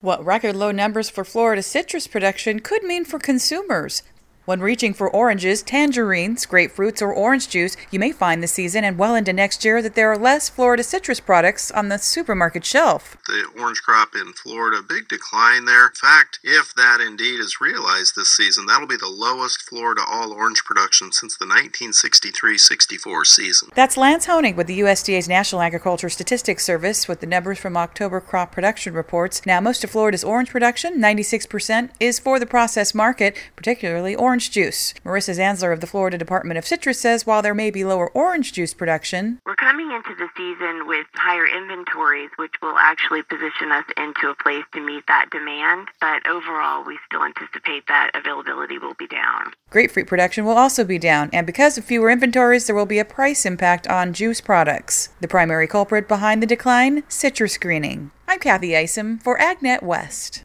What record low numbers for Florida citrus production could mean for consumers. When reaching for oranges, tangerines, grapefruits, or orange juice, you may find this season and well into next year that there are less Florida citrus products on the supermarket shelf. The orange crop in Florida, big decline there. In fact, if that indeed is realized this season, that'll be the lowest Florida all orange production since the 1963-64 season. That's Lance Honig with the USDA's National Agriculture Statistics Service with the numbers from October crop production reports. Now, most of Florida's orange production, 96%, is for the processed market, particularly orange juice. Marissa Zanzler of the Florida Department of Citrus says while there may be lower orange juice production, we're coming into the season with higher inventories, which will actually position us into a place to meet that demand. But overall, we still anticipate that availability will be down. Grapefruit production will also be down, and because of fewer inventories, there will be a price impact on juice products. The primary culprit behind the decline, citrus greening. I'm Kathy Isom for AgNet West.